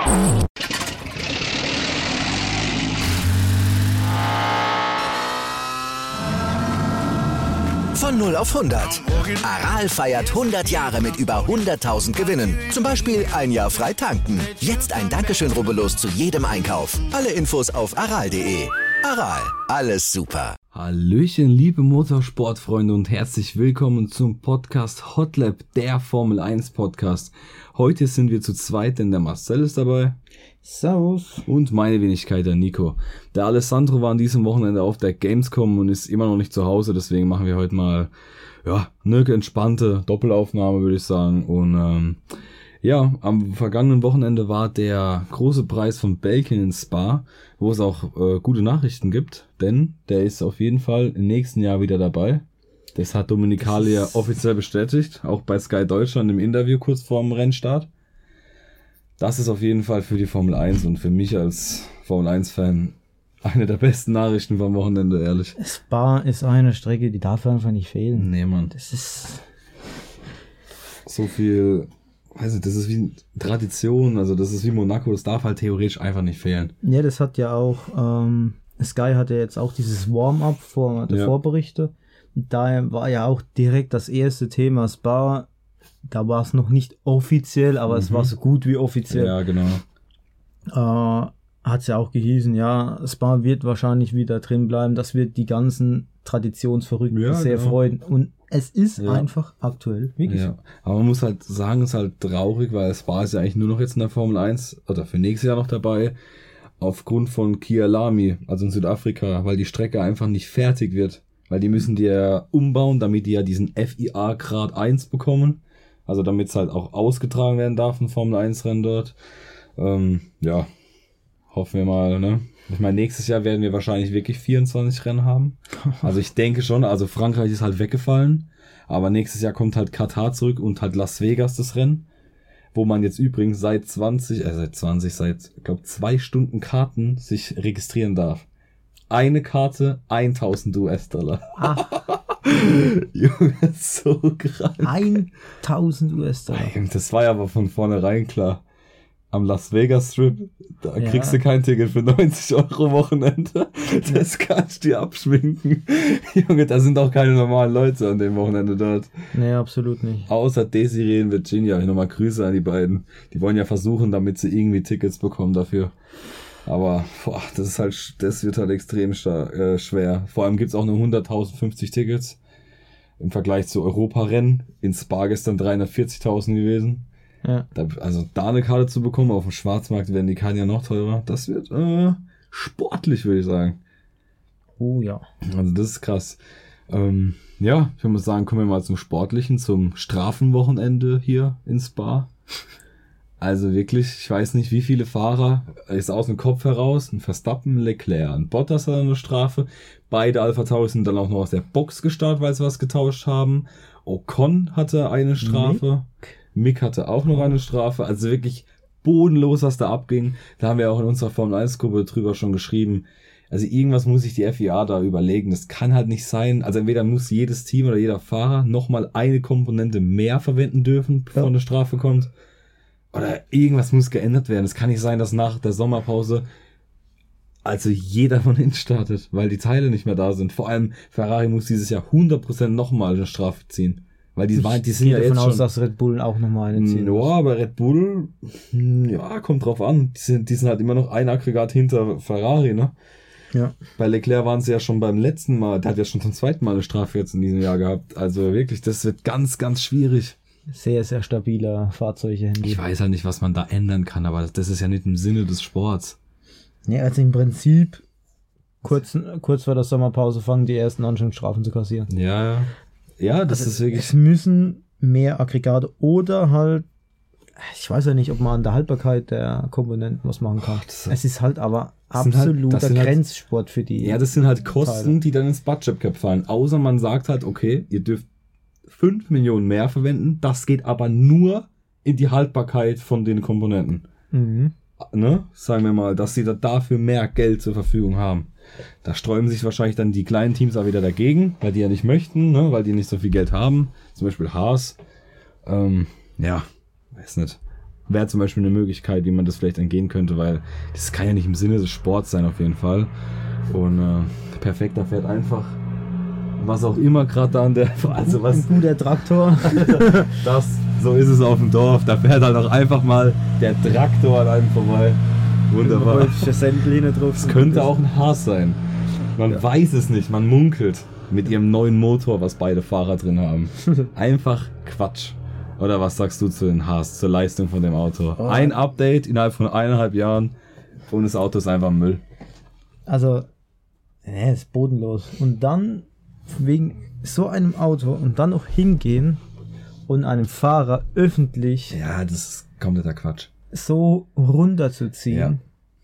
Von 0 auf 100. Aral feiert 100 Jahre mit über 100.000 Gewinnen. Zum Beispiel ein Jahr frei tanken. Jetzt ein Dankeschön, rubbellos zu jedem Einkauf. Alle Infos auf aral.de. Aral, alles super. Hallöchen, liebe Motorsportfreunde und herzlich willkommen zum Podcast Hotlap, der Formel 1 Podcast. Heute sind wir zu zweit, denn der Marcel ist dabei. Servus. Und meine Wenigkeit, der Nico. Der Alessandro war an diesem Wochenende auf der Gamescom und ist immer noch nicht zu Hause, deswegen machen wir heute mal, eine entspannte Doppelaufnahme, würde ich sagen. Und am vergangenen Wochenende war der große Preis von Belgien in Spa, wo es auch gute Nachrichten gibt, denn der ist auf jeden Fall im nächsten Jahr wieder dabei. Das hat Dominicali offiziell bestätigt, auch bei Sky Deutschland im Interview kurz vor dem Rennstart. Das ist auf jeden Fall für die Formel 1 und für mich als Formel 1-Fan eine der besten Nachrichten vom Wochenende, ehrlich. Spa ist eine Strecke, die darf einfach nicht fehlen. Nee, Mann. Das ist so viel, weiß nicht, das ist wie Tradition, also das ist wie Monaco, das darf halt theoretisch einfach nicht fehlen. Ja, das hat ja auch, Sky hatte jetzt auch dieses Warm-up vor der Vorberichte. Da war ja auch direkt das erste Thema Spa. Da war es noch nicht offiziell, aber es war so gut wie offiziell. Ja, genau. Hat es ja auch gehießen, Spa wird wahrscheinlich wieder drin bleiben. Das wird die ganzen Traditionsverrückten sehr freuen. Und es ist einfach aktuell wirklich so. Aber man muss halt sagen, es ist halt traurig, weil Spa ist ja eigentlich nur noch jetzt in der Formel 1 oder für nächstes Jahr noch dabei, aufgrund von Kyalami, also in Südafrika, weil die Strecke einfach nicht fertig wird. Weil die müssen die ja umbauen, damit die ja diesen FIA Grad 1 bekommen. Also damit es halt auch ausgetragen werden darf, ein Formel 1 Rennen dort. Hoffen wir mal, ne? Ich meine, nächstes Jahr werden wir wahrscheinlich wirklich 24 Rennen haben. Also ich denke schon, also Frankreich ist halt weggefallen. Aber nächstes Jahr kommt halt Katar zurück und halt Las Vegas das Rennen. Wo man jetzt übrigens seit 2 Stunden Karten sich registrieren darf. Eine Karte, 1000 US-Dollar. Junge, so krass. 1000 US-Dollar. Das war ja aber von vornherein klar. Am Las Vegas Strip, da kriegst du kein Ticket für 90 € Wochenende. Das kannst du dir abschminken. Junge, da sind auch keine normalen Leute an dem Wochenende dort. Nee, absolut nicht. Außer Desiree in Virginia. Nochmal Grüße an die beiden. Die wollen ja versuchen, damit sie irgendwie Tickets bekommen dafür. Aber das wird halt extrem schwer. Vor allem gibt's auch nur 100.050 Tickets im Vergleich zu Europarennen. In Spa gestern 340.000 gewesen. Ja. Da eine Karte zu bekommen, auf dem Schwarzmarkt werden die Karten ja noch teurer. Das wird sportlich, würde ich sagen. Oh ja. Also das ist krass. Ich würde mal sagen, kommen wir mal zum Sportlichen, zum Strafenwochenende hier in Spa. Also wirklich, ich weiß nicht, wie viele Fahrer, ist aus dem Kopf heraus, ein Verstappen, Leclerc, ein Bottas hat eine Strafe, beide Alpha Tauri sind dann auch noch aus der Box gestartet, weil sie was getauscht haben, Ocon hatte eine Strafe, Mick hatte auch noch eine Strafe, also wirklich bodenlos, was da abging. Da haben wir auch in unserer Formel 1 Gruppe drüber schon geschrieben, also irgendwas muss sich die FIA da überlegen, das kann halt nicht sein, also entweder muss jedes Team oder jeder Fahrer nochmal eine Komponente mehr verwenden dürfen, bevor eine Strafe kommt. Oder irgendwas muss geändert werden. Es kann nicht sein, dass nach der Sommerpause also jeder von hinten startet, weil die Teile nicht mehr da sind. Vor allem Ferrari muss dieses Jahr 100% nochmal eine Strafe ziehen. Weil die sind ja jetzt davon aus, dass Red Bull auch nochmal eine ziehen muss. Ja, aber Red Bull, kommt drauf an. Die sind halt immer noch ein Aggregat hinter Ferrari, ne? Ja. Bei Leclerc waren sie ja schon beim letzten Mal, der hat ja schon zum zweiten Mal eine Strafe jetzt in diesem Jahr gehabt. Also wirklich, das wird ganz, ganz schwierig. Sehr, sehr stabiler Fahrzeuge. Ich weiß halt nicht, was man da ändern kann, aber das ist ja nicht im Sinne des Sports. Ja, also im Prinzip kurz vor der Sommerpause fangen die ersten an, schon Strafen zu kassieren. Ja, das ist wirklich... Es müssen mehr Aggregate oder halt, ich weiß ja nicht, ob man an der Haltbarkeit der Komponenten was machen kann. Es ist halt aber absoluter Grenzsport für die. Ja, das sind halt Kosten, Teile, die dann ins Budget Cap fallen. Außer man sagt halt, okay, ihr dürft 5 Millionen mehr verwenden, das geht aber nur in die Haltbarkeit von den Komponenten. Ne? Sagen wir mal, dass sie dafür mehr Geld zur Verfügung haben. Da sträuben sich wahrscheinlich dann die kleinen Teams auch wieder dagegen, weil die ja nicht möchten, ne? Weil die nicht so viel Geld haben. Zum Beispiel Haas. Weiß nicht. wäre zum Beispiel eine Möglichkeit, wie man das vielleicht angehen könnte, weil das kann ja nicht im Sinne des Sports sein auf jeden Fall. Und perfekt, da fährt einfach was auch immer gerade da an der... Also was, ein guter Traktor. So ist es auf dem Dorf, da fährt halt auch einfach mal der Traktor an einem vorbei. Wunderbar. Das könnte auch ein Haas sein. Man weiß es nicht, man munkelt mit ihrem neuen Motor, was beide Fahrer drin haben. Einfach Quatsch. Oder was sagst du zu den Haas, zur Leistung von dem Auto? Ein Update innerhalb von 1,5 Jahren und das Auto ist einfach Müll. Also, ist bodenlos. Und dann wegen so einem Auto und dann noch hingehen und einem Fahrer öffentlich... Ja, das ist kompletter Quatsch. So runterzuziehen,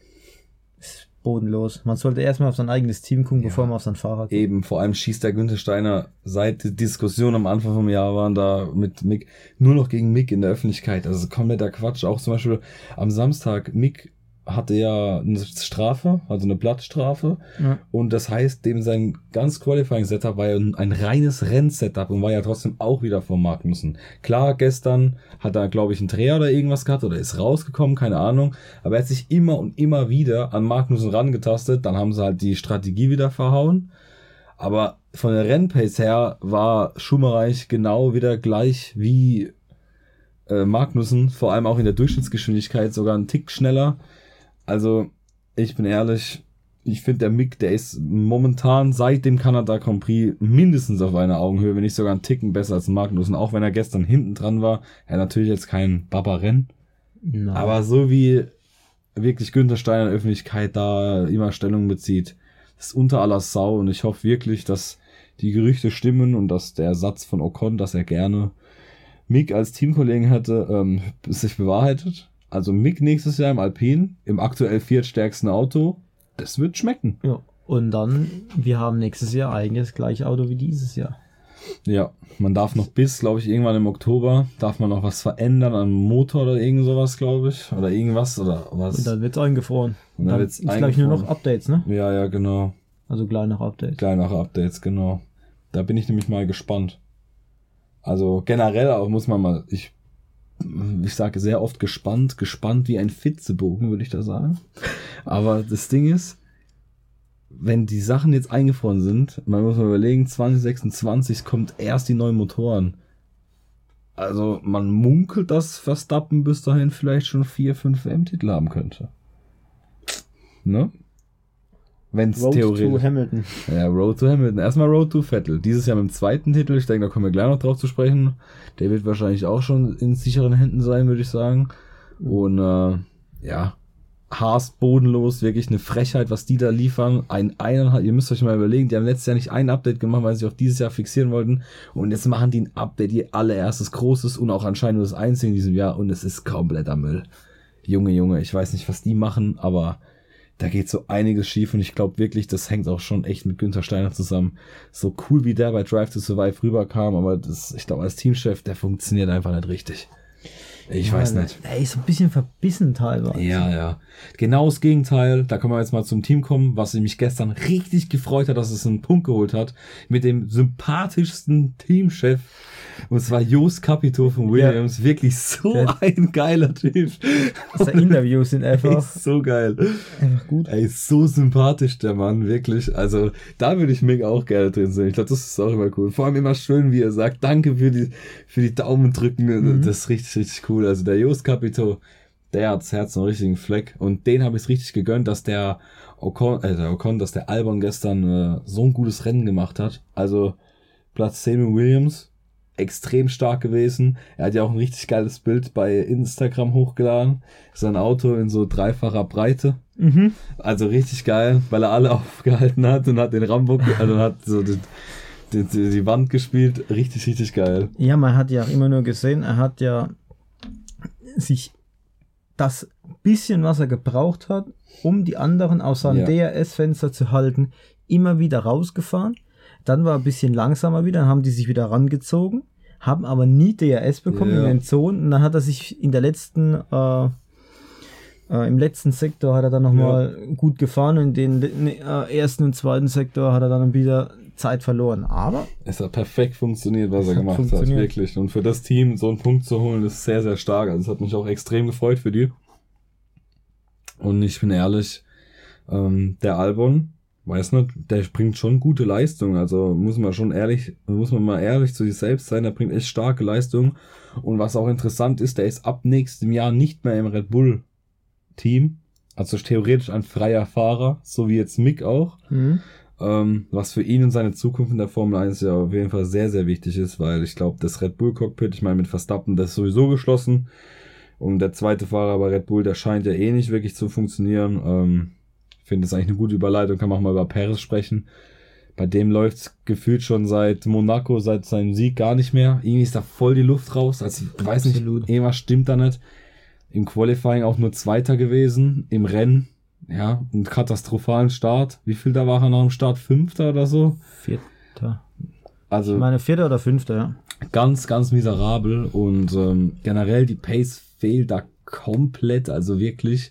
ist bodenlos. Man sollte erstmal auf sein eigenes Team gucken, bevor man auf sein Fahrrad geht. Eben, vor allem schießt der Günther Steiner, seit die Diskussionen am Anfang vom Jahr waren da mit Mick, nur noch gegen Mick in der Öffentlichkeit. Also kompletter Quatsch. Auch zum Beispiel am Samstag, Mick hatte ja eine Strafe, also eine Blattstrafe. Ja. Und das heißt, dem sein ganz Qualifying-Setup war ja ein reines Rennsetup und war ja trotzdem auch wieder vom Magnussen. Klar, gestern hat er, glaube ich, einen Dreher oder irgendwas gehabt oder ist rausgekommen, keine Ahnung. Aber er hat sich immer und immer wieder an Magnussen rangetastet. Dann haben sie halt die Strategie wieder verhauen. Aber von der Rennpace her war Schumacher genau wieder gleich wie Magnussen. Vor allem auch in der Durchschnittsgeschwindigkeit sogar einen Tick schneller. Also, ich bin ehrlich, ich finde der Mick, der ist momentan seit dem Kanada Grand Prix mindestens auf einer Augenhöhe, wenn nicht sogar einen Ticken besser als Magnussen, auch wenn er gestern hinten dran war. Er natürlich jetzt kein Baba-Rennen, aber so wie wirklich Günther Steiner in der Öffentlichkeit da immer Stellung bezieht, ist unter aller Sau und ich hoffe wirklich, dass die Gerüchte stimmen und dass der Satz von Ocon, dass er gerne Mick als Teamkollegen hätte, sich bewahrheitet. Also Mick nächstes Jahr im Alpine, im aktuell viertstärksten Auto, das wird schmecken. Ja, und dann, wir haben nächstes Jahr eigentlich das gleiche Auto wie dieses Jahr. Ja, man darf noch bis, glaube ich, irgendwann im Oktober, darf man noch was verändern am Motor oder irgend sowas, glaube ich. Oder irgendwas, oder was. Und dann wird's eingefroren. Und dann wird's glaube ich, nur noch Updates, ne? Ja, genau. Also kleinere Updates. Kleinere Updates, genau. Da bin ich nämlich mal gespannt. Also generell auch muss man mal, ich sage sehr oft gespannt wie ein Fitzebogen, würde ich da sagen. Aber das Ding ist, wenn die Sachen jetzt eingefroren sind, man muss mal überlegen, 2026 kommt erst die neuen Motoren. Also man munkelt, dass Verstappen bis dahin vielleicht schon 4-5 WM-Titel haben könnte. Ne? Wenn es theoretisch... Road to Hamilton. Ja, Road to Hamilton. Erstmal Road to Vettel. Dieses Jahr mit dem zweiten Titel. Ich denke, da kommen wir gleich noch drauf zu sprechen. Der wird wahrscheinlich auch schon in sicheren Händen sein, würde ich sagen. Und Haas bodenlos. Wirklich eine Frechheit, was die da liefern. Ihr müsst euch mal überlegen, die haben letztes Jahr nicht ein Update gemacht, weil sie sich auf dieses Jahr fixieren wollten. Und jetzt machen die ein Update, ihr allererstes großes und auch anscheinend nur das einzige in diesem Jahr. Und es ist kompletter Müll. Junge, ich weiß nicht, was die machen, aber... Da geht so einiges schief und ich glaube wirklich, das hängt auch schon echt mit Günther Steiner zusammen. So cool wie der bei Drive to Survive rüberkam, aber ich glaube als Teamchef, der funktioniert einfach nicht richtig. Ich weiß nicht. Er ist ein bisschen verbissen teilweise. Ja. Genau das Gegenteil. Da können wir jetzt mal zum Team kommen, was mich gestern richtig gefreut hat, dass es einen Punkt geholt hat. Mit dem sympathischsten Teamchef. Und zwar Jost Capito von Williams. Ja. Wirklich so ein geiler Typ. Seine Interviews sind einfach so geil. Einfach gut. Ey, so sympathisch der Mann, wirklich. Also da würde ich Mick auch gerne drin sehen. Ich glaube, das ist auch immer cool. Vor allem immer schön, wie er sagt, danke für die Daumen drücken. Das ist richtig cool. Also der Jost Capito, der hat das Herz einen richtigen Fleck. Und den habe ich es richtig gegönnt, dass der Ocon, dass der Albon gestern so ein gutes Rennen gemacht hat. Also Platz 10 mit Williams. Extrem stark gewesen. Er hat ja auch ein richtig geiles Bild bei Instagram hochgeladen. Sein Auto in so 3-facher Breite. Mhm. Also richtig geil, weil er alle aufgehalten hat und hat den Rambo, also hat so die Wand gespielt. Richtig geil. Ja, man hat ja auch immer nur gesehen, er hat ja sich das bisschen, was er gebraucht hat, um die anderen aus seinem DRS-Fenster zu halten, immer wieder rausgefahren. Dann war er ein bisschen langsamer wieder, dann haben die sich wieder rangezogen, haben aber nie DRS bekommen in den Zonen. Und dann hat er sich in der letzten, im letzten Sektor hat er dann nochmal gut gefahren und in den ersten und zweiten Sektor hat er dann wieder Zeit verloren. Aber es hat perfekt funktioniert, was er gemacht hat, wirklich. Und für das Team so einen Punkt zu holen, ist sehr, sehr stark. Also es hat mich auch extrem gefreut für die. Und ich bin ehrlich, der Albon, weiß nicht, der bringt schon gute Leistung. Also muss man mal ehrlich zu sich selbst sein, der bringt echt starke Leistung. Und was auch interessant ist, der ist ab nächstem Jahr nicht mehr im Red Bull Team. Also theoretisch ein freier Fahrer, so wie jetzt Mick auch. Was für ihn und seine Zukunft in der Formel 1 ja auf jeden Fall sehr, sehr wichtig ist, weil ich glaube, das Red Bull Cockpit, ich meine mit Verstappen, das ist sowieso geschlossen. Und der zweite Fahrer bei Red Bull, der scheint ja eh nicht wirklich zu funktionieren. Ich finde das eigentlich eine gute Überleitung, kann man auch mal über Perez sprechen. Bei dem läuft's gefühlt schon seit Monaco, seit seinem Sieg gar nicht mehr. Irgendwie ist da voll die Luft raus. Also ich weiß nicht, irgendwas stimmt da nicht. Im Qualifying auch nur Zweiter gewesen. Im Rennen, ja, einen katastrophalen Start. Wie viel da war er noch im Start? 5. oder so? 4. Also, ich meine 4. oder 5. ja. Ganz, ganz miserabel. Und generell die Pace fehlt da komplett. Also wirklich.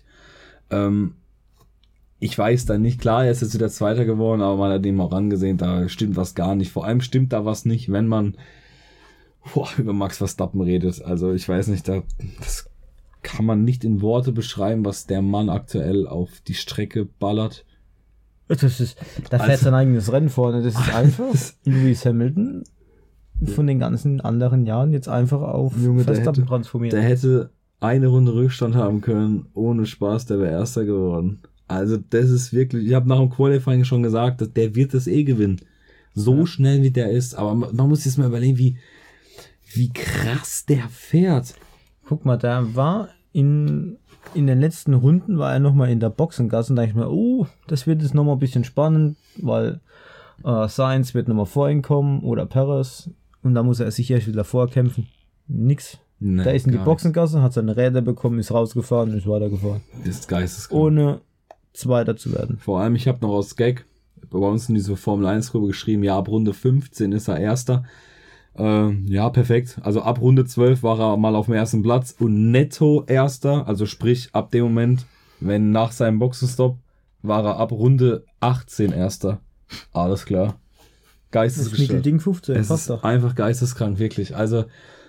Ich weiß da nicht, klar, er ist jetzt wieder Zweiter geworden, aber man hat dem auch angesehen, da stimmt was gar nicht. Vor allem stimmt da was nicht, wenn man über Max Verstappen redet. Also ich weiß nicht, das kann man nicht in Worte beschreiben, was der Mann aktuell auf die Strecke ballert. Da fährt sein eigenes Rennen vorne. Das ist einfach Lewis Hamilton von den ganzen anderen Jahren jetzt einfach auf Verstappen transformiert. Der hätte eine Runde Rückstand haben können, ohne Spaß, der wäre Erster geworden. Also das ist wirklich, ich habe nach dem Qualifying schon gesagt, dass der wird das gewinnen. So schnell wie der ist, aber man muss jetzt mal überlegen, wie krass der fährt. Guck mal, der war in den letzten Runden war er nochmal in der Boxengasse und da dachte ich mir, das wird jetzt nochmal ein bisschen spannend, weil Sainz wird nochmal vor ihm kommen oder Perez und da muss er sich erst wieder vorkämpfen. Nix. Nee, da ist in die Boxengasse, hat seine Räder bekommen, ist rausgefahren und ist weitergefahren. Das ist geisteskrank. Ohne Zweiter zu werden. Vor allem, ich habe noch aus Gag bei uns in diese Formel 1 Gruppe geschrieben, ja, ab Runde 15 ist er Erster. Ja, perfekt. Also ab Runde 12 war er mal auf dem ersten Platz und netto Erster, also sprich ab dem Moment, wenn nach seinem Boxenstopp, war er ab Runde 18 Erster. Alles klar. Geistesgestört. Ding 15, es ist doch einfach geisteskrank, wirklich. Also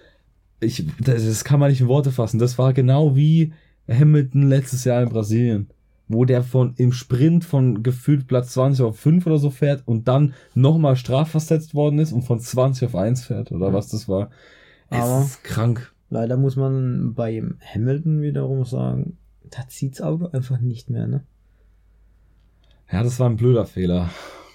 das kann man nicht in Worte fassen. Das war genau wie Hamilton letztes Jahr in Brasilien, wo der im Sprint von gefühlt Platz 20 auf 5 oder so fährt und dann nochmal strafversetzt worden ist und von 20 auf 1 fährt, oder was das war. Aber ist krank. Leider muss man bei Hamilton wiederum sagen, da zieht's Auto einfach nicht mehr, ne? Ja, das war ein blöder Fehler.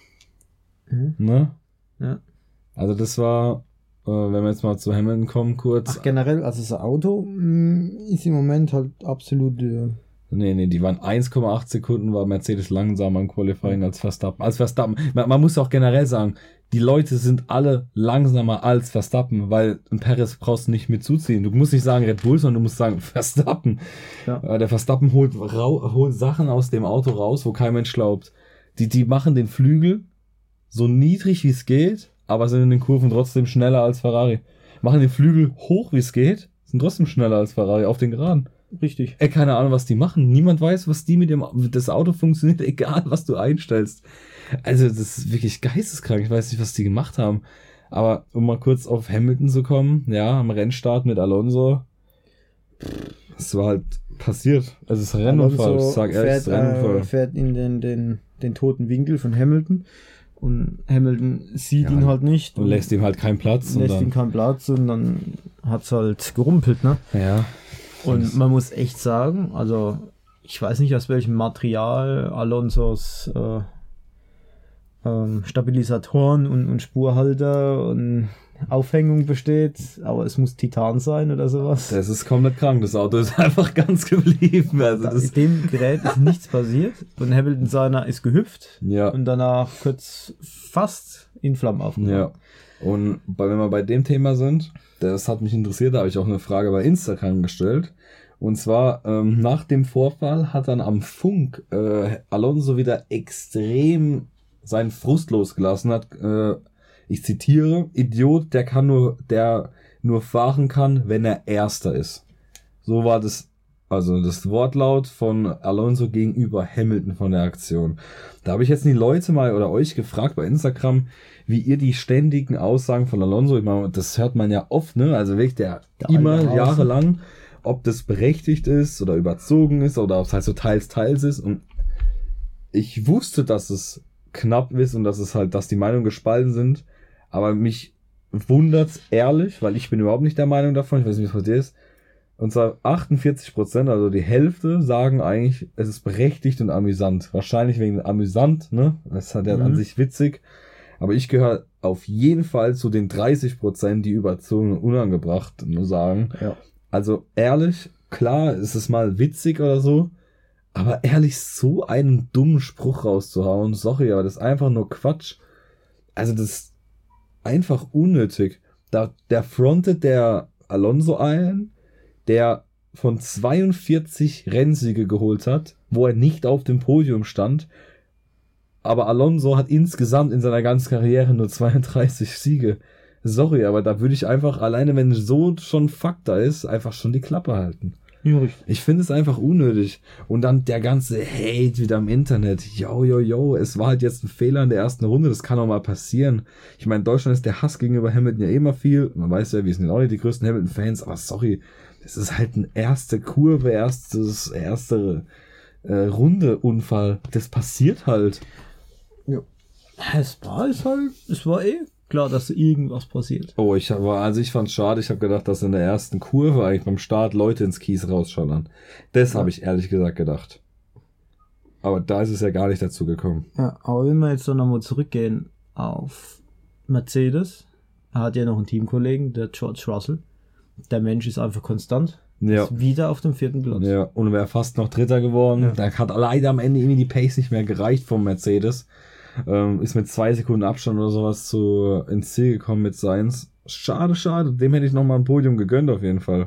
Ne? Ja. Also das war, wenn wir jetzt mal zu Hamilton kommen kurz. Ach, generell, also das Auto ist im Moment halt absolut... Nee, die waren 1,8 Sekunden, war Mercedes langsamer im Qualifying als Verstappen. Man muss auch generell sagen, die Leute sind alle langsamer als Verstappen, weil ein Perez brauchst du nicht mit zuziehen. Du musst nicht sagen Red Bull, sondern du musst sagen Verstappen. Ja. Der Verstappen holt Sachen aus dem Auto raus, wo kein Mensch glaubt. Die machen den Flügel so niedrig wie es geht, aber sind in den Kurven trotzdem schneller als Ferrari. Machen den Flügel hoch wie es geht, sind trotzdem schneller als Ferrari auf den Geraden. Richtig. Keine Ahnung, was die machen. Niemand weiß, was die das Auto funktioniert, egal was du einstellst. Also, das ist wirklich geisteskrank. Ich weiß nicht, was die gemacht haben. Aber um mal kurz auf Hamilton zu kommen, ja, am Rennstart mit Alonso, es war halt passiert. Also, es ist ein Rennunfall. Ich sag ehrlich, es ist ein Rennunfall. Fährt in den toten Winkel von Hamilton. Und Hamilton sieht ihn halt nicht. Und lässt ihm halt keinen Platz. Und dann hat's halt gerumpelt, ne? Ja. Und man muss echt sagen, also ich weiß nicht, aus welchem Material Alonsos Stabilisatoren und Spurhalter und Aufhängung besteht, aber es muss Titan sein oder sowas. Das ist komplett krank, das Auto ist einfach ganz geblieben. Also mit dem Gerät ist nichts passiert und Hamilton seiner ist gehüpft und danach kurz fast in Flammen aufgegangen. Ja, und wenn wir bei dem Thema sind, das hat mich interessiert, da habe ich auch eine Frage bei Instagram gestellt. Und zwar, nach dem Vorfall hat dann am Funk Alonso wieder extrem seinen Frust losgelassen, hat, ich zitiere, Idiot, der nur fahren kann, wenn er Erster ist. So war das Also das Wortlaut von Alonso gegenüber Hamilton von der Aktion. Da habe ich jetzt die Leute mal oder euch gefragt bei Instagram, wie ihr die ständigen Aussagen von Alonso, ich meine, das hört man ja oft, ne? Also wirklich der immer jahrelang, ob das berechtigt ist oder überzogen ist oder ob es halt so teils ist. Und ich wusste, dass es knapp ist und dass es halt, dass die Meinungen gespalten sind. Aber mich wundert's ehrlich, weil ich bin überhaupt nicht der Meinung davon. Ich weiß nicht, was das ist. Und zwar 48%, also die Hälfte, sagen eigentlich, es ist berechtigt und amüsant. Wahrscheinlich wegen amüsant, ne? Das hat ja an sich witzig. Aber ich gehöre auf jeden Fall zu den 30%, die überzogen und unangebracht nur sagen. Ja. Also ehrlich, klar, ist es mal witzig oder so. Aber ehrlich, so einen dummen Spruch rauszuhauen, sorry, aber das ist einfach nur Quatsch. Also das ist einfach unnötig. Der frontet der Alonso ein, der von 42 Rennsiege geholt hat, wo er nicht auf dem Podium stand. Aber Alonso hat insgesamt in seiner ganzen Karriere nur 32 Siege. Sorry, aber da würde ich einfach, alleine wenn so schon Fakt da ist, einfach schon die Klappe halten. Ja, ich finde es einfach unnötig. Und dann der ganze Hate wieder im Internet. Es war halt jetzt ein Fehler in der ersten Runde, das kann auch mal passieren. Ich meine, in Deutschland ist der Hass gegenüber Hamilton ja immer viel. Man weiß ja, wir sind ja auch nicht die größten Hamilton-Fans, aber sorry, das ist halt ein erste Kurve, erste Runde-Unfall. Das passiert halt. Ja. Es war klar, dass irgendwas passiert. Oh, ich fand's schade. Ich habe gedacht, dass in der ersten Kurve eigentlich beim Start Leute ins Kies rausschallern. Das habe ich ehrlich gesagt gedacht. Aber da ist es ja gar nicht dazu gekommen. Ja, aber wenn wir jetzt noch mal zurückgehen auf Mercedes, er hat ja noch einen Teamkollegen, der George Russell. Der Mensch ist einfach konstant. Ja. Ist wieder auf dem 4. Platz. Ja, und wäre fast noch Dritter geworden. Ja. Da hat leider am Ende irgendwie die Pace nicht mehr gereicht vom Mercedes. Ist mit 2 Sekunden Abstand oder sowas ins Ziel gekommen mit Sainz. Schade. Dem hätte ich noch mal ein Podium gegönnt auf jeden Fall.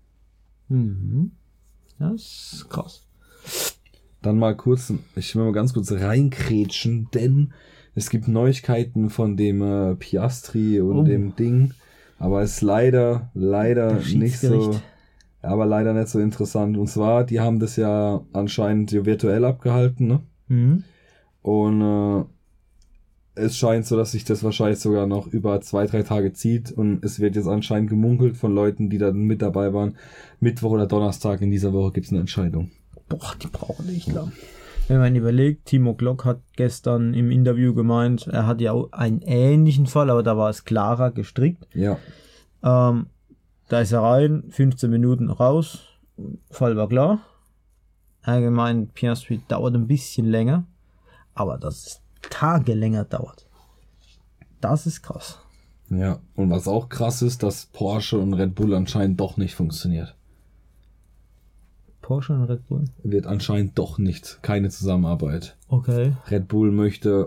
Mhm. Das ist krass. Dann mal ich will mal ganz kurz reinkrätschen, denn es gibt Neuigkeiten von dem Piastri und dem Ding. Aber es ist leider nicht so, aber leider nicht so interessant. Und zwar, die haben das ja anscheinend virtuell abgehalten, ne? Mhm. Und es scheint so, dass sich das wahrscheinlich sogar noch über 2-3 Tage zieht. Und es wird jetzt anscheinend gemunkelt von Leuten, die da mit dabei waren. Mittwoch oder Donnerstag in dieser Woche gibt es eine Entscheidung. Boah, die brauchen nicht lang. Wenn man überlegt, Timo Glock hat gestern im Interview gemeint, er hat ja auch einen ähnlichen Fall, aber da war es klarer gestrickt. Ja. Da ist er rein, 15 Minuten raus, Fall war klar. Allgemein, Piastri dauert ein bisschen länger, aber dass es Tage länger dauert, das ist krass. Ja, und was auch krass ist, dass Porsche und Red Bull anscheinend doch nicht funktioniert. Porsche und Red Bull? Wird anscheinend doch nicht, keine Zusammenarbeit. Okay. Red Bull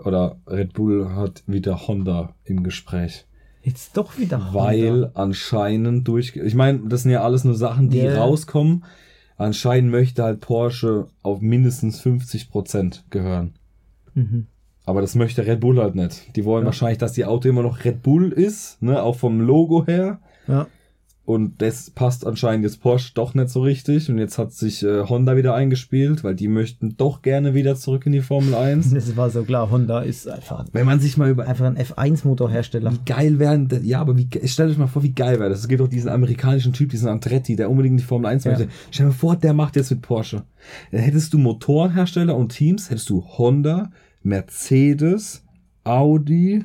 hat wieder Honda im Gespräch. Jetzt doch wieder Honda? Weil anscheinend ich meine, das sind ja alles nur Sachen, die rauskommen. Anscheinend möchte halt Porsche auf mindestens 50% gehören. Mhm. Aber das möchte Red Bull halt nicht. Die wollen wahrscheinlich, dass die Auto immer noch Red Bull ist, ne, auch vom Logo her. Ja. Und das passt anscheinend jetzt Porsche doch nicht so richtig. Und jetzt hat sich Honda wieder eingespielt, weil die möchten doch gerne wieder zurück in die Formel 1. Das war so klar, Honda ist einfach... Wenn man sich mal einfach ein F1-Motorhersteller. Wie geil wären... Ja, aber stellt euch mal vor, wie geil wäre das. Es gibt doch diesen amerikanischen Typ, diesen Andretti, der unbedingt die Formel 1 möchte. Stell dir mal vor, der macht jetzt mit Porsche. Dann hättest du Motorenhersteller und Teams, hättest du Honda, Mercedes, Audi...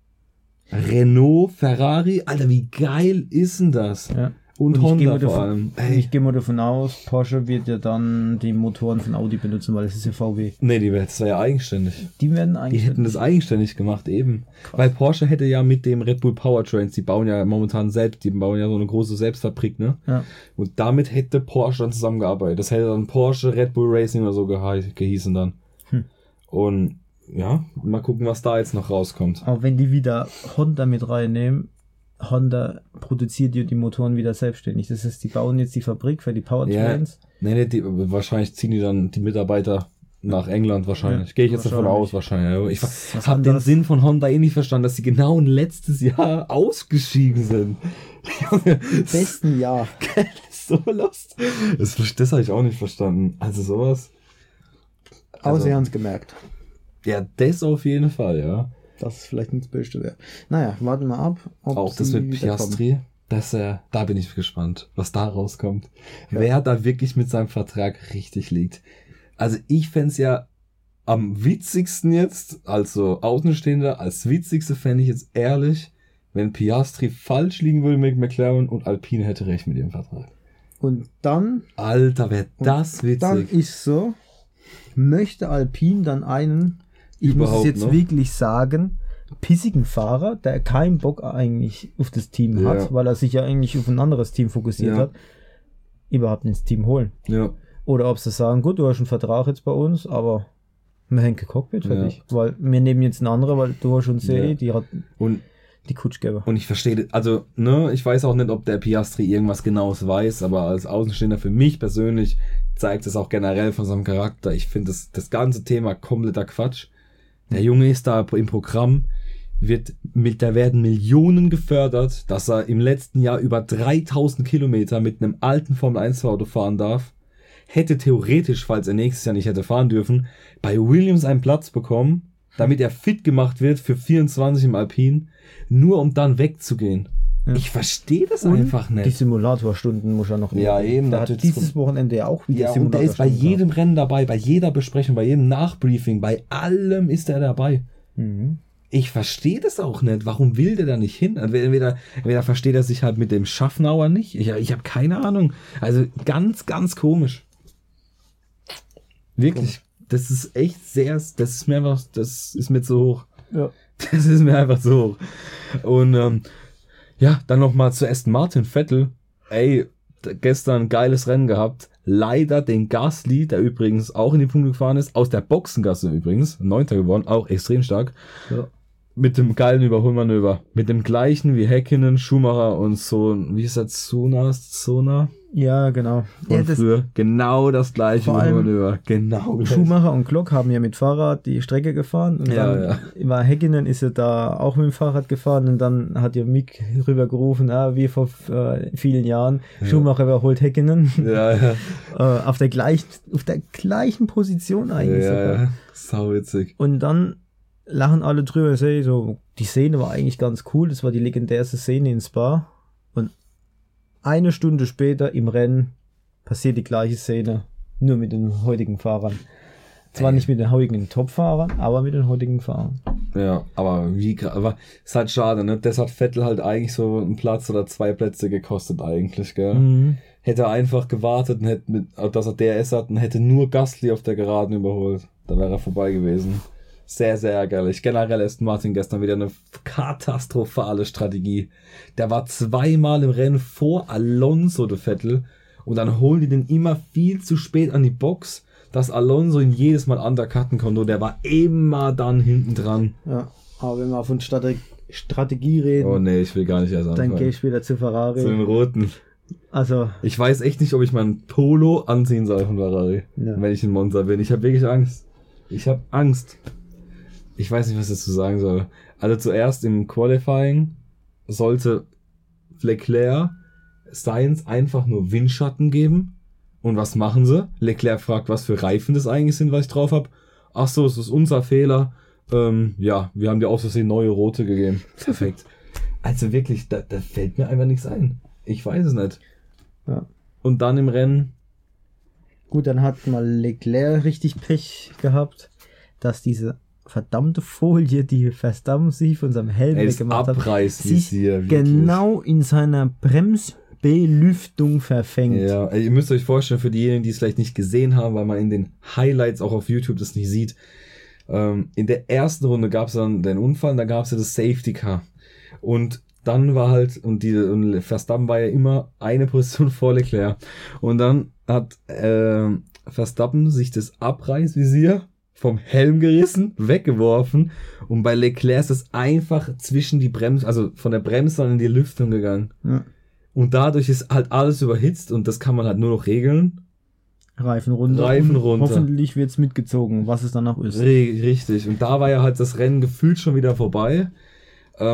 Renault, Ferrari, Alter, wie geil ist denn das? Ja. Und Honda vor allem. Ich gehe mal davon aus, Porsche wird ja dann die Motoren von Audi benutzen, weil es ist ja VW. Nee, das wäre ja eigenständig. Die hätten das eigenständig gemacht, eben. Krass. Weil Porsche hätte ja mit dem Red Bull Powertrains, die bauen ja momentan selbst, die bauen ja so eine große Selbstfabrik, ne? Ja. Und damit hätte Porsche dann zusammengearbeitet. Das hätte dann Porsche Red Bull Racing oder so gehießen dann. Und ja, mal gucken, was da jetzt noch rauskommt. Aber wenn die wieder Honda mit reinnehmen, Honda produziert die Motoren wieder selbstständig. Das heißt, die bauen jetzt die Fabrik für die Powertrains. Ja, wahrscheinlich ziehen die dann die Mitarbeiter nach England wahrscheinlich. Gehe ich jetzt davon aus wahrscheinlich. Ich habe den Sinn von Honda nicht verstanden, dass sie genau letztes Jahr ausgeschieden sind. Im besten Jahr. Das ist so lost. Das habe ich auch nicht verstanden. Also sowas. Aber sie haben es gemerkt. Ja, das auf jeden Fall, ja. Dass es vielleicht nicht das Beste wäre. Naja, warten wir ab. Auch das mit Piastri, da bin ich gespannt, was da rauskommt. Ja. Wer da wirklich mit seinem Vertrag richtig liegt. Also ich fände es ja am witzigsten jetzt, also Außenstehender, als witzigste fände ich jetzt ehrlich, wenn Piastri falsch liegen würde mit McLaren und Alpine hätte recht mit ihrem Vertrag. Und dann... Alter, wäre das witzig. Dann ist so, möchte Alpine dann einen... Ich muss es jetzt wirklich sagen, pissigen Fahrer, der keinen Bock eigentlich auf das Team hat, weil er sich ja eigentlich auf ein anderes Team fokussiert hat, überhaupt ins Team holen. Ja. Oder ob sie sagen, gut, du hast einen Vertrag jetzt bei uns, aber wir hängen kein Cockpit für dich, weil wir nehmen jetzt einen anderen, weil du hast schon CE, die hat die Kutschgeber. Und ich verstehe, also, ne, ich weiß auch nicht, ob der Piastri irgendwas Genaues weiß, aber als Außenstehender für mich persönlich zeigt es auch generell von seinem Charakter. Ich finde das ganze Thema kompletter Quatsch. Der Junge ist da im Programm, da werden Millionen gefördert, dass er im letzten Jahr über 3000 Kilometer mit einem alten Formel-1-Auto fahren darf. Hätte theoretisch, falls er nächstes Jahr nicht hätte fahren dürfen, bei Williams einen Platz bekommen, damit er fit gemacht wird für 24 im Alpine, nur um dann wegzugehen. Ja. Ich verstehe das einfach nicht. Die Simulatorstunden muss er noch nehmen. Ja, eben. Da hat dieses Wochenende ja auch wieder Simulatorstunden. Und der ist bei jedem Rennen dabei, bei jeder Besprechung, bei jedem Nachbriefing, bei allem ist er dabei. Mhm. Ich verstehe das auch nicht. Warum will der da nicht hin? Entweder versteht er sich halt mit dem Schaffnauer nicht. Ich habe keine Ahnung. Also ganz, ganz komisch. Wirklich. Das ist echt das ist mir zu hoch. Ja. Das ist mir einfach zu hoch. Und, ja, dann nochmal zu Aston Martin, Vettel. Ey, gestern ein geiles Rennen gehabt. Leider den Gasly, der übrigens auch in die Punkte gefahren ist, aus der Boxengasse übrigens, 9. geworden, auch extrem stark. Ja. Mit dem geilen Überholmanöver. Mit dem gleichen wie Häkkinen, Schumacher und so, wie ist das, Zona? Ja, genau. Von früher. Genau das gleiche Überholmanöver. Genau. Schumacher und Glock haben ja mit Fahrrad die Strecke gefahren. Und dann war Häkkinen, ist ja da auch mit dem Fahrrad gefahren. Und dann hat ja Mick rübergerufen, wie vor vielen Jahren, Schumacher überholt Häkkinen. Ja. Auf der gleichen Position eigentlich sogar. Ja, sauwitzig. Und dann lachen alle drüber, so, die Szene war eigentlich ganz cool, das war die legendärste Szene in Spa und eine Stunde später im Rennen passiert die gleiche Szene, nur mit den heutigen Fahrern. Zwar nicht mit den heutigen Top-Fahrern, aber mit den heutigen Fahrern. Ja, aber ist halt schade, ne? Das hat Vettel halt eigentlich so einen Platz oder 2 Plätze gekostet eigentlich, gell? Mhm. Hätte er einfach gewartet und dass er DRS hat und hätte nur Gasly auf der Geraden überholt. Dann wäre er vorbei gewesen. Sehr, sehr ärgerlich. Generell Aston Martin gestern wieder eine katastrophale Strategie. Der war 2-mal im Rennen vor Alonso, der Vettel. Und dann holen die den immer viel zu spät an die Box, dass Alonso ihn jedes Mal undercutten konnte. Und der war immer dann hinten dran. Ja, aber wenn wir von Strategie reden... Oh nee, ich will gar nicht erst anfangen. Dann gehe ich wieder zu Ferrari. Zu den Roten. Also... Ich weiß echt nicht, ob ich mein Polo anziehen soll von Ferrari, wenn ich in Monza bin. Ich habe wirklich Angst. Ich weiß nicht, was ich dazu sagen soll. Also zuerst im Qualifying sollte Leclerc Sainz einfach nur Windschatten geben. Und was machen sie? Leclerc fragt, was für Reifen das eigentlich sind, was ich drauf habe. Ach so, es ist unser Fehler. Ja, wir haben dir aus Versehen neue rote gegeben. Perfekt. Also wirklich, da fällt mir einfach nichts ein. Ich weiß es nicht. Ja. Und dann im Rennen. Gut, dann hat mal Leclerc richtig Pech gehabt, dass diese verdammte Folie, die Verstappen sich von seinem Helm weggemacht hat, sich genau in seiner Bremsbelüftung verfängt. Ja, ihr müsst euch vorstellen, für diejenigen, die es vielleicht nicht gesehen haben, weil man in den Highlights auch auf YouTube das nicht sieht, in der ersten Runde gab es dann den Unfall, da gab es ja das Safety Car. Und dann war halt, und Verstappen war ja immer eine Position vor Leclerc. Und dann hat Verstappen sich das Abreißvisier vom Helm gerissen, weggeworfen und bei Leclerc ist es einfach zwischen die Bremse, also von der Bremse in die Lüftung gegangen. Ja. Und dadurch ist halt alles überhitzt und das kann man halt nur noch regeln. Reifen runter. Hoffentlich wird's mitgezogen, was es danach ist. Richtig. Und da war ja halt das Rennen gefühlt schon wieder vorbei.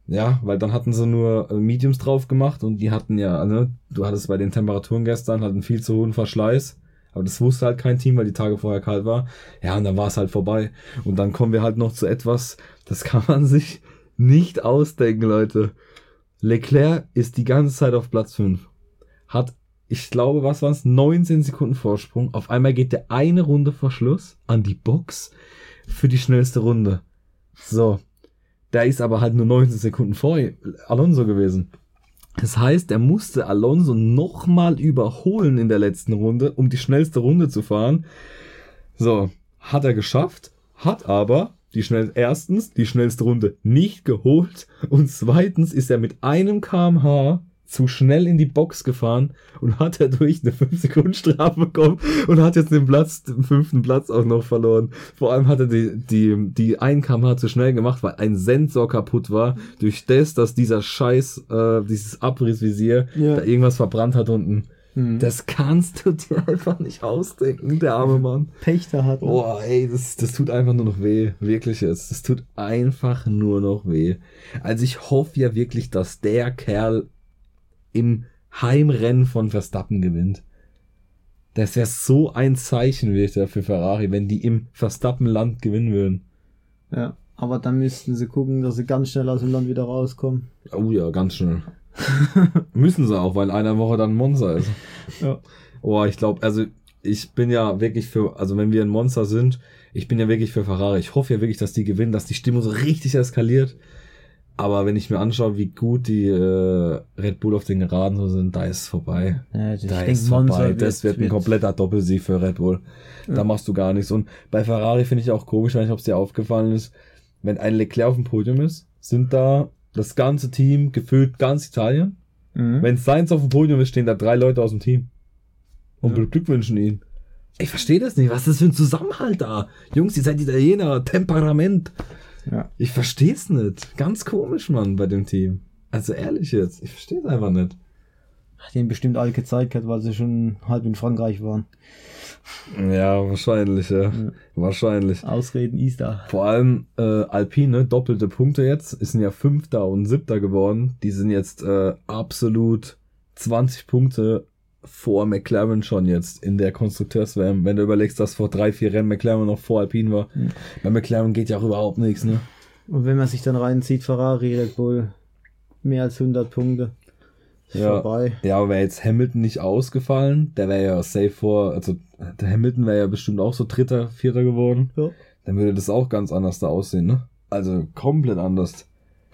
Ja, weil dann hatten sie nur Mediums drauf gemacht und die hatten ja, ne, du hattest bei den Temperaturen gestern halt einen viel zu hohen Verschleiß. Aber das wusste halt kein Team, weil die Tage vorher kalt war. Ja, und dann war es halt vorbei. Und dann kommen wir halt noch zu etwas, das kann man sich nicht ausdenken, Leute. Leclerc ist die ganze Zeit auf Platz 5. Hat, ich glaube, was waren es, 19 Sekunden Vorsprung. Auf einmal geht der eine Runde vor Schluss an die Box für die schnellste Runde. So. Der ist aber halt nur 19 Sekunden vor Alonso gewesen. Das heißt, er musste Alonso nochmal überholen in der letzten Runde, um die schnellste Runde zu fahren. So, hat er geschafft, hat aber erstens die schnellste Runde nicht geholt und zweitens ist er mit einem km/h zu schnell in die Box gefahren und hat dadurch eine 5-Sekunden-Strafe bekommen und hat jetzt den 5. Platz auch noch verloren. Vor allem hat er die 1 km/h zu schnell gemacht, weil ein Sensor kaputt war, durch das, dass dieser Scheiß, dieses Abrissvisier, da irgendwas verbrannt hat unten. Das kannst du dir einfach nicht ausdenken, der arme Mann. Pech da hat. Boah, ey, das tut einfach nur noch weh. Wirklich jetzt. Das tut einfach nur noch weh. Also ich hoffe ja wirklich, dass der Kerl im Heimrennen von Verstappen gewinnt. Das wäre so ein Zeichen wieder für Ferrari, wenn die im Verstappen-Land gewinnen würden. Ja, aber dann müssten sie gucken, dass sie ganz schnell aus dem Land wieder rauskommen. Oh ja, ganz schnell. Müssen sie auch, weil eine Woche dann Monza ist. Ja. Oh, ich glaube, also ich bin ja wirklich also wenn wir in Monza sind, ich bin ja wirklich für Ferrari. Ich hoffe ja wirklich, dass die gewinnen, dass die Stimmung so richtig eskaliert. Aber wenn ich mir anschaue, wie gut die Red Bull auf den Geraden so sind, da ist es vorbei. Ja, da ist es vorbei. Das wird ein kompletter Doppelsieg für Red Bull. Ja. Da machst du gar nichts. Und bei Ferrari finde ich auch komisch, weiß nicht, ob es dir aufgefallen ist, wenn ein Leclerc auf dem Podium ist, sind da das ganze Team, gefühlt ganz Italien. Mhm. Wenn Sainz auf dem Podium ist, stehen da 3 Leute aus dem Team. Und beglückwünschen ihn. Ich verstehe das nicht. Was ist das für ein Zusammenhalt da? Jungs, ihr seid Italiener. Temperament. Ja. Ich verstehe es nicht. Ganz komisch, Mann, bei dem Team. Also ehrlich jetzt. Ich verstehe es einfach nicht. Hat ihnen bestimmt alle gezeigt, weil sie schon halb in Frankreich waren. Ja, wahrscheinlich, ja. Wahrscheinlich. Ausreden ist da. Vor allem Alpine, doppelte Punkte jetzt, ist ja 5. und 7. geworden. Die sind jetzt absolut 20 Punkte vor McLaren schon jetzt in der Konstrukteurs-WM. Wenn du überlegst, dass vor 3-4 Rennen McLaren noch vor Alpine war. Mhm. Bei McLaren geht ja auch überhaupt nichts, ne? Und wenn man sich dann reinzieht, Ferrari, Red Bull, mehr als 100 Punkte. Ja, vorbei. Ja, aber wäre jetzt Hamilton nicht ausgefallen, der wäre ja safe also der Hamilton wäre ja bestimmt auch so 3., 4. geworden. Ja. Dann würde das auch ganz anders da aussehen, ne? Also komplett anders.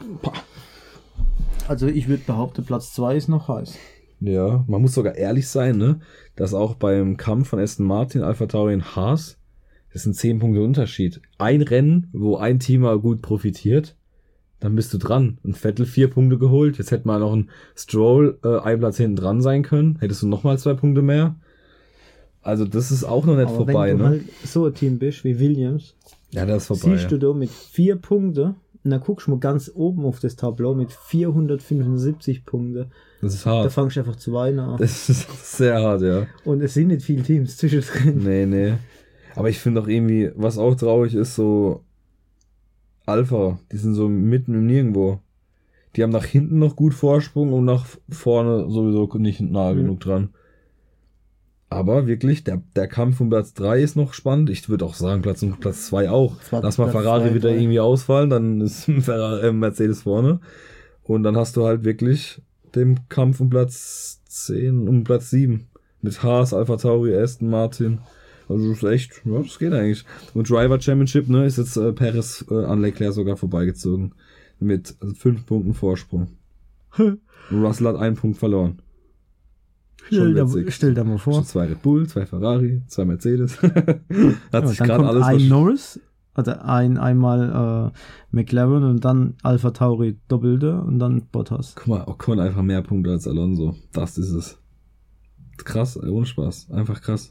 Also ich würde behaupten, Platz 2 ist noch heiß. Ja, man muss sogar ehrlich sein, ne? Dass auch beim Kampf von Aston Martin, AlphaTauri und Haas, das sind 10 Punkte Unterschied. Ein Rennen, wo ein Team mal gut profitiert, dann bist du dran. Und Vettel 4 Punkte geholt. Jetzt hätte mal noch ein Stroll ein Platz hinten dran sein können. Hättest du nochmal 2 Punkte mehr. Also das ist auch noch nicht aber vorbei. Wenn du ne? halt so ein Team bist wie Williams, ja, das ist vorbei. Siehst du da mit 4 Punkte und dann guckst du mal ganz oben auf das Tableau mit 475 Punkte. Das ist hart. Da fangst du einfach zu weinen an. Das ist sehr hart, ja. Und es sind nicht viele Teams zwischendrin. Nee. Aber ich finde auch irgendwie, was auch traurig ist, so Alpha, die sind so mitten im Nirgendwo. Die haben nach hinten noch gut Vorsprung und nach vorne sowieso nicht nahe genug dran. Aber wirklich, der Kampf um Platz 3 ist noch spannend. Ich würde auch sagen, Platz 2 auch. Lass mal Ferrari wieder irgendwie ausfallen, dann ist Mercedes vorne. Und dann hast du halt wirklich den Kampf um Platz 10, um Platz 7. Mit Haas, AlphaTauri, Aston Martin. Also das ist echt, ja, das geht eigentlich. Und Driver Championship, ne, ist jetzt Perez an Leclerc sogar vorbeigezogen. Mit 5 Punkten Vorsprung. Und Russell hat 1 Punkt verloren. Stell dir mal vor. Schon 2 Red Bull, 2 Ferrari, 2 Mercedes. Hat sich gerade alles ein Norris, also einmal McLaren und dann AlphaTauri doppelte und dann Bottas. Guck mal, einfach mehr Punkte als Alonso. Das ist es. Krass, ohne Spaß. Einfach krass.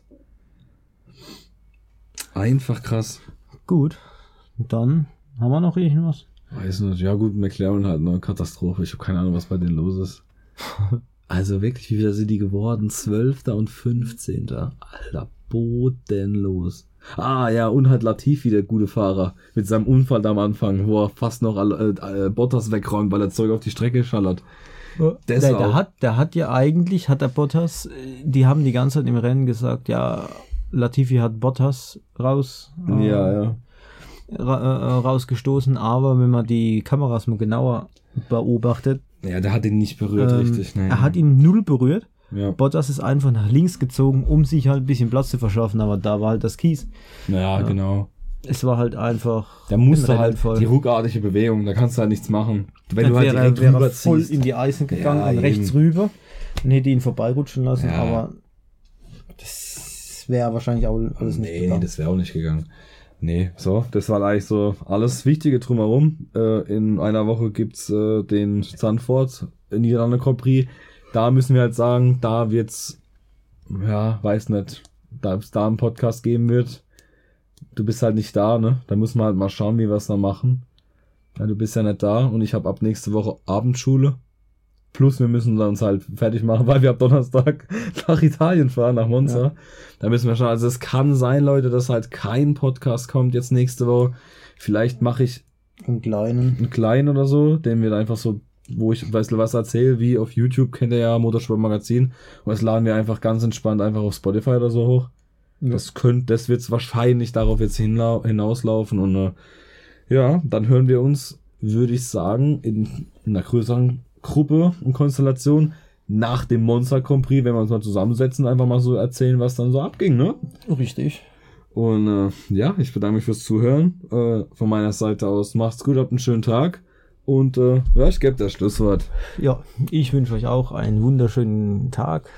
Einfach krass. Gut. Und dann haben wir noch irgendwas. Weiß nicht. Ja gut, McLaren halt eine Katastrophe. Ich habe keine Ahnung, was bei denen los ist. Also wirklich, wie viel sind die geworden? 12. und 15. Alter, bodenlos. Ah ja, und halt Latifi, der gute Fahrer, mit seinem Unfall da am Anfang, wo er fast noch Bottas wegräumt, weil er Zeug auf die Strecke schallert. Der hat ja eigentlich, hat der Bottas, die haben die ganze Zeit im Rennen gesagt, ja, Latifi hat Bottas rausgestoßen, aber wenn man die Kameras mal genauer beobachtet. Ja, der hat ihn nicht berührt, richtig. Nein. Er hat ihn null berührt. Ja. Bottas ist einfach nach links gezogen, um sich halt ein bisschen Platz zu verschaffen, aber da war halt das Kies. Ja, genau. Es war halt einfach. Da musste halt die ruckartige Bewegung, da kannst du halt nichts machen. Wenn du halt direkt wäre voll in die Eisen gegangen und rechts rüber und hätte ihn vorbeirutschen lassen, aber das wäre wahrscheinlich auch alles nicht gegangen. Nee, das wäre auch nicht gegangen. Nee, so, das war eigentlich so alles Wichtige drumherum. In einer Woche gibt's den Zandvoort Niederlande Grand Prix. Da müssen wir halt sagen, da wird's, weiß nicht, da es da einen Podcast geben wird. Du bist halt nicht da, ne? Da müssen wir halt mal schauen, wie wir es da machen. Ja, du bist ja nicht da und ich habe ab nächste Woche Abendschule. Plus wir müssen uns halt fertig machen, weil wir ab Donnerstag nach Italien fahren, nach Monza. Ja. Da müssen wir schauen. Also es kann sein, Leute, dass halt kein Podcast kommt jetzt nächste Woche. Vielleicht mache ich einen kleinen oder so, den wir einfach so, wo ich was erzähle, wie auf YouTube, kennt ihr ja Motorsportmagazin. Und das laden wir einfach ganz entspannt einfach auf Spotify oder so hoch. Ja. Das wird wahrscheinlich darauf jetzt hinauslaufen. Und dann hören wir uns, würde ich sagen, in einer größeren Gruppe und Konstellation nach dem Monza Grand Prix, wenn wir uns mal zusammensetzen, einfach mal so erzählen, was dann so abging, ne? Richtig. Und ich bedanke mich fürs Zuhören. Von meiner Seite aus, macht's gut, habt einen schönen Tag. Und ich gebe das Schlusswort. Ja, ich wünsche euch auch einen wunderschönen Tag.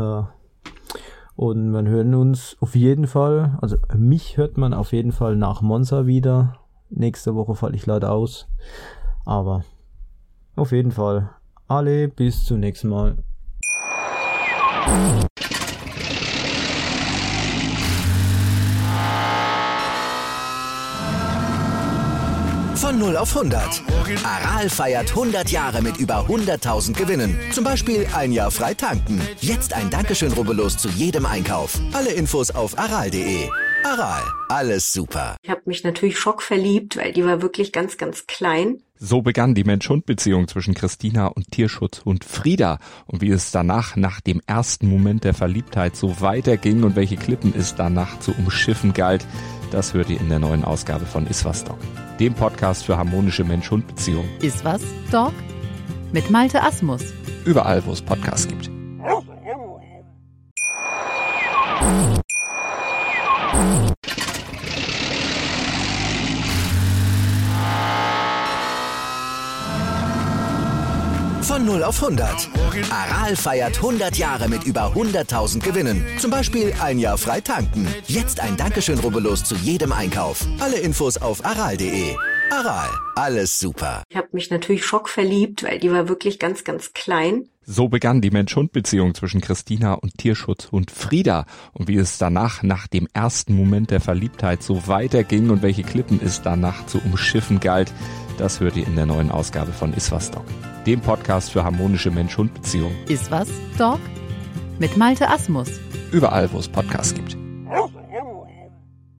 Und wir hören uns auf jeden Fall, also mich hört man auf jeden Fall nach Monza wieder. Nächste Woche falle ich leider aus. Aber auf jeden Fall. Alle, bis zum nächsten Mal. Von 0 auf 100. Aral feiert 100 Jahre mit über 100.000 Gewinnen. Zum Beispiel ein Jahr frei tanken. Jetzt ein Dankeschön, rubbellos zu jedem Einkauf. Alle Infos auf aral.de. Aral, alles super. Ich habe mich natürlich schockverliebt, weil die war wirklich ganz, ganz klein. So begann die Mensch-Hund-Beziehung zwischen Christina und Tierschutzhund Frieda. Und wie es danach, nach dem ersten Moment der Verliebtheit, so weiterging und welche Klippen es danach zu umschiffen galt, das hört ihr in der neuen Ausgabe von Iswas Dog, dem Podcast für harmonische Mensch-Hund-Beziehungen. Iswas Dog mit Malte Asmus. Überall, wo es Podcasts gibt. Von 0 auf 100. Aral feiert 100 Jahre mit über 100.000 Gewinnen. Zum Beispiel ein Jahr frei tanken. Jetzt ein Dankeschön, rubbellos zu jedem Einkauf. Alle Infos auf aral.de. Aral, alles super. Ich habe mich natürlich schockverliebt, weil die war wirklich ganz, ganz klein. So begann die Mensch-Hund-Beziehung zwischen Christina und Tierschutzhund Frieda. Und wie es danach, nach dem ersten Moment der Verliebtheit, so weiterging und welche Klippen es danach zu umschiffen galt, das hört ihr in der neuen Ausgabe von Iswas Dog, dem Podcast für harmonische Mensch-Hund-Beziehungen. Iswas Dog mit Malte Asmus. Überall, wo es Podcasts gibt.